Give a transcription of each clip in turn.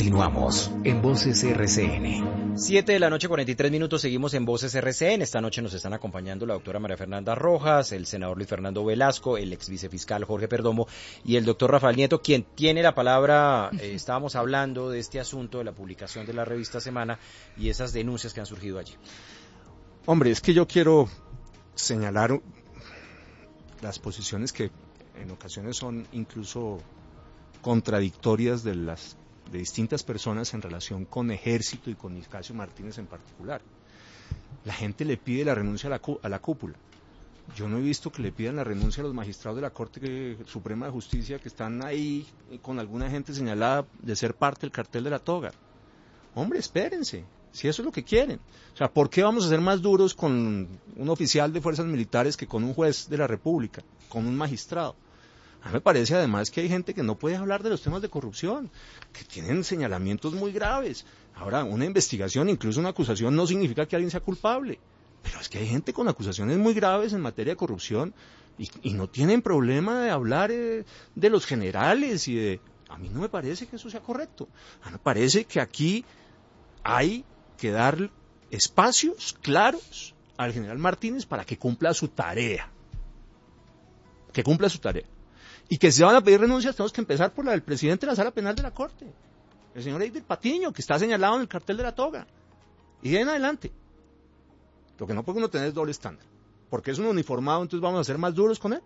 Continuamos en Voces RCN. 7:43 seguimos en Voces RCN. Esta noche nos están acompañando la doctora María Fernanda Rojas, el senador Luis Fernando Velasco, el ex vicefiscal Jorge Perdomo y el doctor Rafael Nieto, quien tiene la palabra. Estábamos hablando de este asunto de la publicación de la revista Semana y esas denuncias que han surgido allí. Hombre, es que yo quiero señalar las posiciones que en ocasiones son incluso contradictorias de distintas personas en relación con Ejército y con Nicasio Martínez en particular. La gente le pide la renuncia a la cúpula. Yo no he visto que le pidan la renuncia a los magistrados de la Corte Suprema de Justicia que están ahí con alguna gente señalada de ser parte del cartel de la toga. Hombre, espérense, si eso es lo que quieren. O sea, ¿por qué vamos a ser más duros con un oficial de fuerzas militares que con un juez de la República, con un magistrado? A mí me parece además que hay gente que no puede hablar de los temas de corrupción, que tienen señalamientos muy graves. Ahora, una investigación, incluso una acusación, no significa que alguien sea culpable. Pero es que hay gente con acusaciones muy graves en materia de corrupción y no tienen problema de hablar de los generales y de... A mí no me parece que eso sea correcto. A mí me parece que aquí hay que dar espacios claros al general Martínez para que cumpla su tarea. Que cumpla su tarea. Y que si van a pedir renuncias, tenemos que empezar por la del presidente de la Sala Penal de la Corte, el señor Eider Patiño, que está señalado en el cartel de la toga. Y de ahí en adelante. Lo que no puede uno tener es doble estándar. Porque es un uniformado, entonces vamos a ser más duros con él.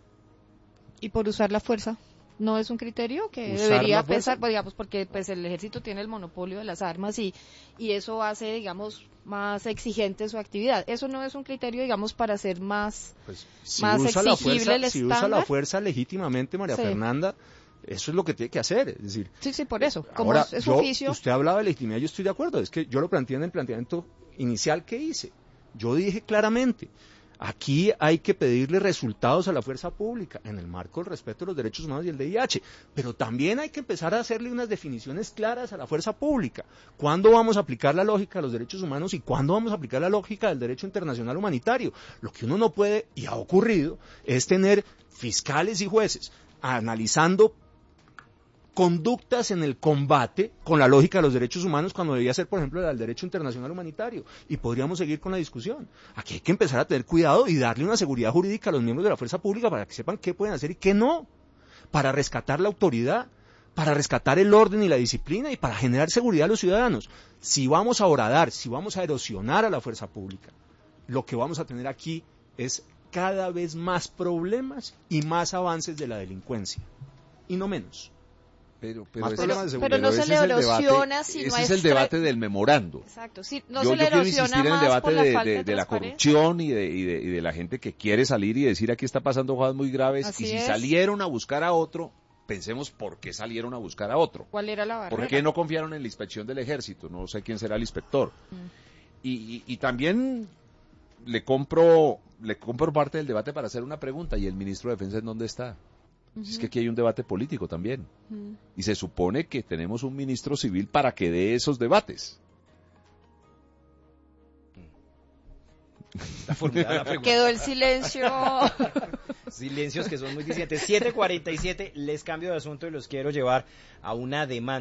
¿Y por usar la fuerza? ¿No es un criterio que debería pensar, pues, digamos, porque pues el ejército tiene el monopolio de las armas y eso hace, digamos, más exigente su actividad? ¿Eso no es un criterio, digamos, para hacer más, pues, si más usa exigible el estándar? Si usa la fuerza legítimamente, María Fernanda, eso es lo que tiene que hacer. Es decir, sí, por eso. Como ahora, es oficio. Usted hablaba de legitimidad, yo estoy de acuerdo. Es que yo lo planteé en el planteamiento inicial que hice. Yo dije claramente, aquí hay que pedirle resultados a la fuerza pública en el marco del respeto de los derechos humanos y el VIH, pero también hay que empezar a hacerle unas definiciones claras a la fuerza pública. ¿Cuándo vamos a aplicar la lógica de los derechos humanos y cuándo vamos a aplicar la lógica del derecho internacional humanitario? Lo que uno no puede, y ha ocurrido, es tener fiscales y jueces analizando conductas en el combate con la lógica de los derechos humanos cuando debía ser, por ejemplo, el derecho internacional humanitario, y podríamos seguir con la discusión. Aquí hay que empezar a tener cuidado y darle una seguridad jurídica a los miembros de la fuerza pública para que sepan qué pueden hacer y qué no, para rescatar la autoridad, para rescatar el orden y la disciplina y para generar seguridad a los ciudadanos. Si vamos a horadar, si vamos a erosionar a la fuerza pública, lo que vamos a tener aquí es cada vez más problemas y más avances de la delincuencia, y no menos. Pero no se le erosiona si no es el debate del memorando. Exacto, sí, no se le erosiona en el debate de la corrupción y de la gente que quiere salir y decir aquí está pasando cosas muy graves. Así y si es. salieron a buscar a otro, pensemos por qué salieron a buscar a otro. ¿Cuál era la barrera? ¿Por qué no confiaron en la inspección del ejército? No sé quién será el inspector. Y también le compro parte del debate para hacer una pregunta. ¿Y el ministro de Defensa en dónde está? Es que aquí hay un debate político también. Y se supone que tenemos un ministro civil para que dé esos debates. Está formulada la pregunta. Quedó el silencio. Silencios que son muy disidentes. 7:47, les cambio de asunto y los quiero llevar a una demanda.